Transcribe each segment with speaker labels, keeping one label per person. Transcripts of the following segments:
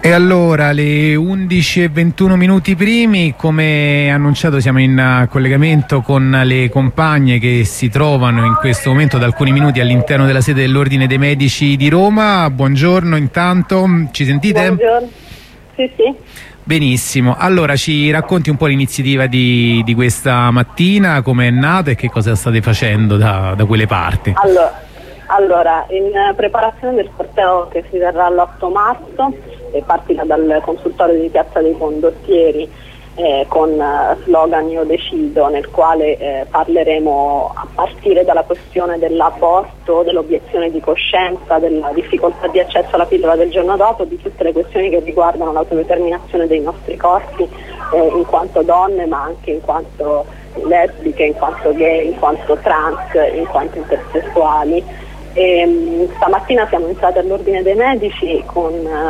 Speaker 1: E allora, le 11:21 minuti primi, come annunciato siamo in collegamento con le compagne che si trovano in questo momento da alcuni minuti all'interno della sede dell'Ordine dei Medici di Roma. Buongiorno intanto, ci sentite?
Speaker 2: Buongiorno, sì. Benissimo,
Speaker 1: allora ci racconti un po' l'iniziativa di questa mattina, come è nata e che cosa state facendo da quelle parti?
Speaker 2: Allora, in preparazione del corteo che si terrà l'8 marzo, partirà dal consultorio di Piazza dei Condottieri con slogan Io decido, nel quale parleremo a partire dalla questione dell'aborto, dell'obiezione di coscienza, della difficoltà di accesso alla pillola del giorno dopo, di tutte le questioni che riguardano l'autodeterminazione dei nostri corpi in quanto donne, ma anche in quanto lesbiche, in quanto gay, in quanto trans, in quanto intersessuali. Stamattina siamo entrati all'Ordine dei Medici con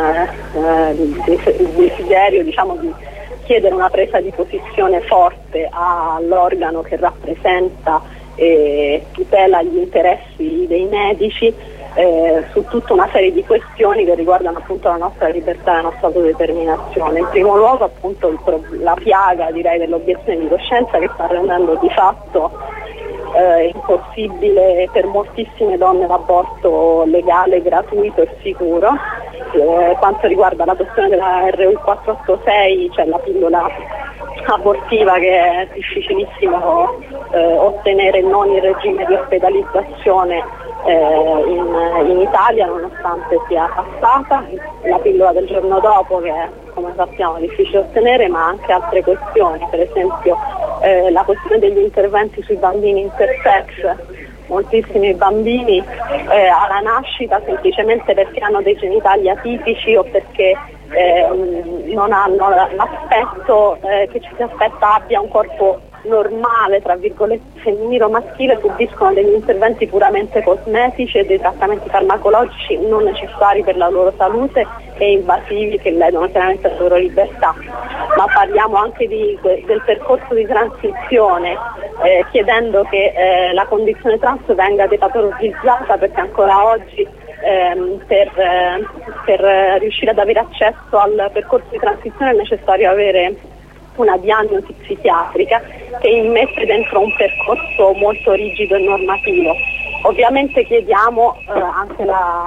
Speaker 2: il desiderio, diciamo, di chiedere una presa di posizione forte all'organo che rappresenta e tutela gli interessi dei medici su tutta una serie di questioni che riguardano appunto la nostra libertà e la nostra autodeterminazione. In primo luogo appunto la piaga, direi, dell'obiezione di coscienza, che sta rendendo di fatto impossibile per moltissime donne l'aborto legale, gratuito e sicuro. Quanto riguarda la questione della RU 486, cioè la pillola abortiva, che è difficilissimo ottenere non in regime di ospedalizzazione in Italia, nonostante sia passata, la pillola del giorno dopo, che è, come sappiamo, difficile ottenere, ma anche altre questioni, per esempio la questione degli interventi sui bambini intersex. Moltissimi bambini alla nascita, semplicemente perché hanno dei genitali atipici o perché non hanno l'aspetto che ci si aspetta abbia un corpo normale, tra virgolette, femminile o maschile, subiscono degli interventi puramente cosmetici e dei trattamenti farmacologici non necessari per la loro salute e invasivi, che ledono chiaramente la loro libertà. Ma parliamo anche del percorso di transizione, chiedendo che la condizione trans venga depatologizzata, perché ancora oggi per riuscire ad avere accesso al percorso di transizione è necessario avere una diagnosi psichiatrica che immette dentro un percorso molto rigido e normativo. Ovviamente chiediamo anche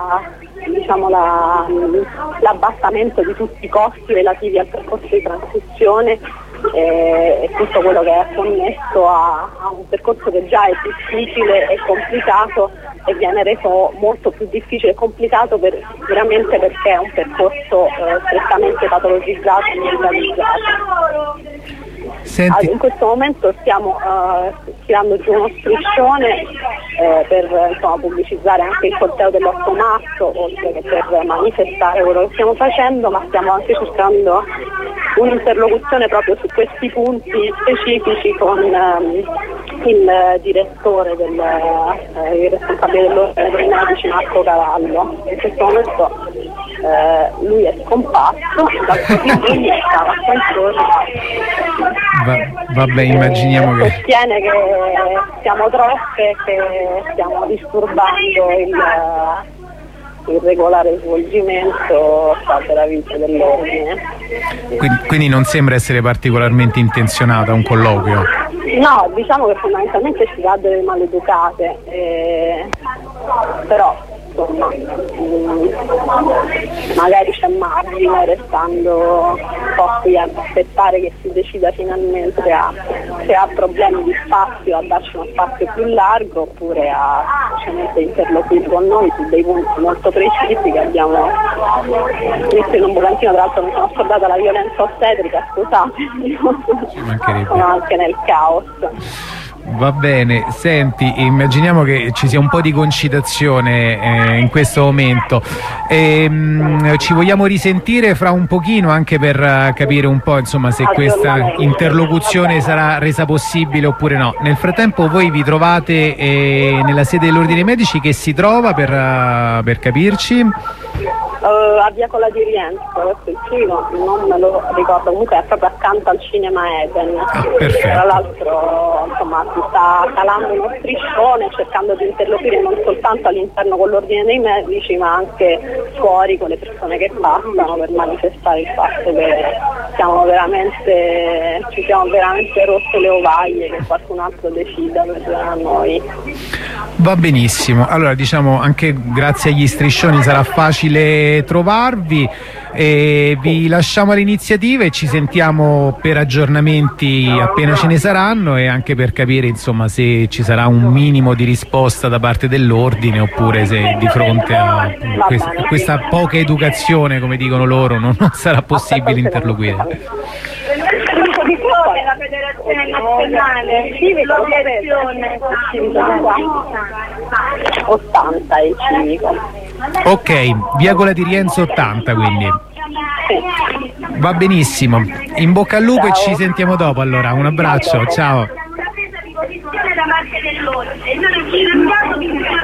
Speaker 2: l'abbassamento di tutti i costi relativi al percorso di transizione e tutto quello che è connesso a un percorso che già è difficile e complicato e viene reso molto più difficile e complicato veramente perché è un percorso strettamente patologizzato e medicalizzato. In questo momento stiamo tirando giù uno striscione per pubblicizzare anche il corteo dell'8 marzo, oltre che per manifestare quello che stiamo facendo, ma stiamo anche cercando un'interlocuzione proprio su questi punti specifici con il direttore, il responsabile dell'Ordine dei Medici, Marco Cavallo. In questo momento lui è scomparso, quindi stava
Speaker 1: Vabbè, immaginiamo che
Speaker 2: sostiene che siamo troppe e che stiamo disturbando il regolare svolgimento della vita dell'ordine.
Speaker 1: Quindi non sembra essere particolarmente intenzionata un colloquio?
Speaker 2: No, diciamo che fondamentalmente ci dà delle maleducate, però insomma magari c'è margine, restando un po' qui a aspettare che si decida finalmente se ha problemi di spazio a darci uno spazio più largo, oppure a semplicemente interloquire con noi su dei punti molto precisi che abbiamo scritto in un volantino. Tra l'altro mi sono scordata la violenza ostetrica, scusate, sono anche nel caos.
Speaker 1: Va bene, senti, immaginiamo che ci sia un po' di concitazione in questo momento. Ci vogliamo risentire fra un pochino, anche per capire un po', insomma, se questa interlocuzione sarà resa possibile oppure no. Nel frattempo voi vi trovate nella sede dell'Ordine dei Medici, che si trova per capirci?
Speaker 2: a Via Cola di Rienzo, questo il cinema, non me lo ricordo, comunque è proprio accanto al cinema Eden. Tra l'altro insomma si sta calando uno striscione cercando di interloquire non soltanto all'interno con l'ordine dei medici ma anche fuori con le persone che passano per manifestare il fatto che ci siamo veramente rotte le ovaglie, che qualcun altro decida per noi.
Speaker 1: Va benissimo, allora diciamo anche grazie agli striscioni sarà facile trovarvi, e vi lasciamo all'iniziativa e ci sentiamo per aggiornamenti appena ce ne saranno, e anche per capire insomma se ci sarà un minimo di risposta da parte dell'ordine, oppure se di fronte a questa poca educazione, come dicono loro, non sarà possibile interloquire.
Speaker 2: La Federazione Nazionale l'obiezione 80 è il civico.
Speaker 1: Ok, Via Cola di Rienzo 80 quindi. Va benissimo, in bocca al lupo. Ciao. E ci sentiamo dopo allora, un abbraccio, ciao. La presa di posizione da parte dell'ordine.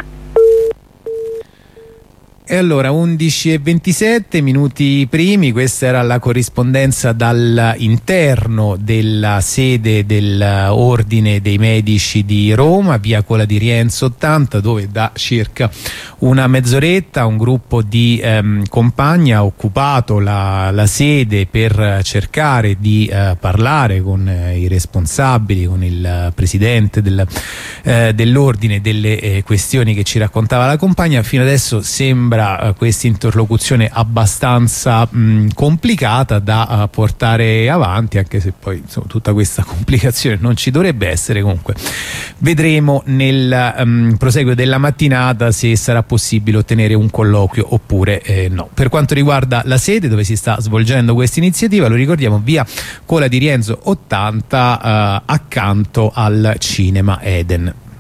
Speaker 1: E allora 11:27 minuti primi, questa era la corrispondenza dall'interno della sede dell'Ordine dei Medici di Roma, Via Cola di Rienzo 80, dove da circa una mezz'oretta un gruppo di compagni ha occupato la sede per cercare di parlare con i responsabili, con il presidente dell'Ordine, delle questioni che ci raccontava la compagna. Fino adesso sembra questa interlocuzione abbastanza complicata da portare avanti, anche se poi insomma, tutta questa complicazione non ci dovrebbe essere. Comunque vedremo nel proseguo della mattinata se sarà possibile ottenere un colloquio oppure no. Per quanto riguarda la sede dove si sta svolgendo questa iniziativa, lo ricordiamo, Via Cola di Rienzo 80 accanto al cinema Eden.